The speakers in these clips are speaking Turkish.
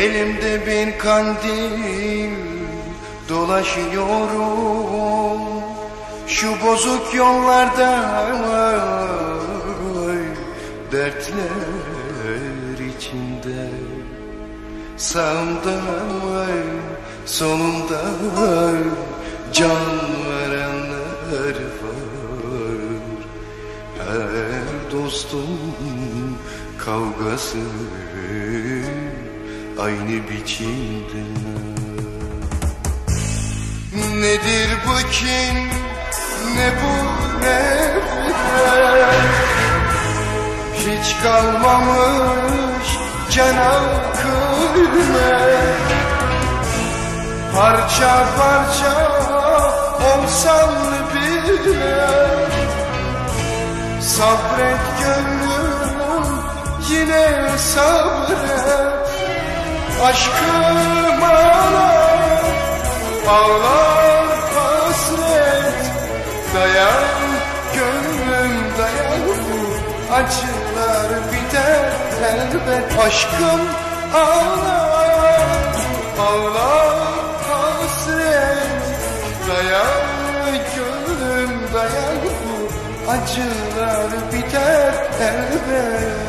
Elimde bir kandil dolaşıyorum şu bozuk yollarda, dertler içinde. Sağımda solumda can verenler var. Her dostum kavgası aynı biçimde. Nedir bu kin, ne bu nefret? Hiç kalmamış cana kıymet. Parça parça olsan bile sabret gönlüm, yine sabret. Aşkım ağlar, ağlar hasret. Dayan gönlüm dayan, acılar biter elbet. Aşkım ağlar, ağlar hasret. Dayan gönlüm dayan, acılar biter elbet.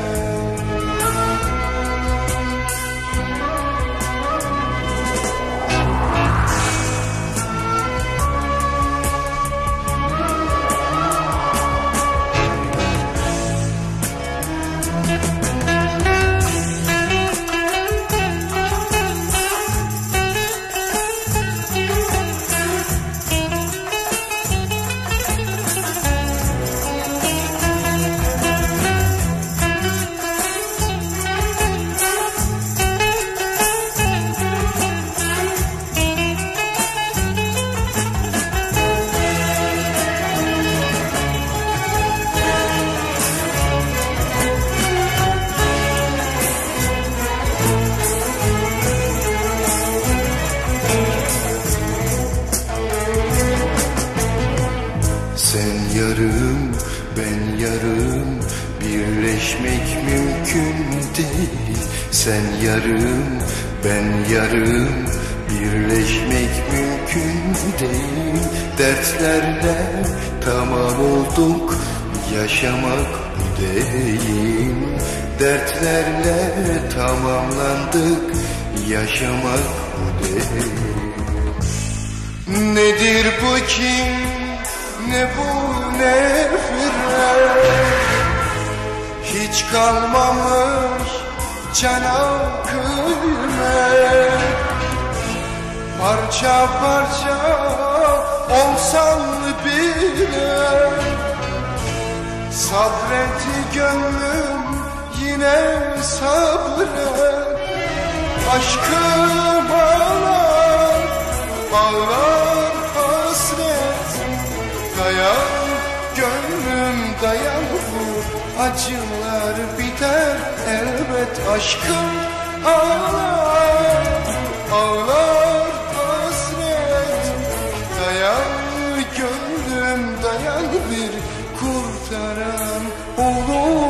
Sen yarım, ben yarım, birleşmek mümkün değil. Sen yarım, ben yarım, birleşmek mümkün değil. Dertlerle tamam olduk, yaşamak bu değil. Dertlerle tamamlandık, yaşamak bu değil. Nedir bu kin, ne bu nefret? Hiç kalmamış cana kıymet. Parça parça olsan bile sabret gönlüm, yine sabret. Aşkım ağlar, ağlar hasret. Dayan gönlüm dayan, acılar biter elbet. Aşkım ağlar, ağlar hasret. Dayan gönlüm dayan, bir kurtaran olur.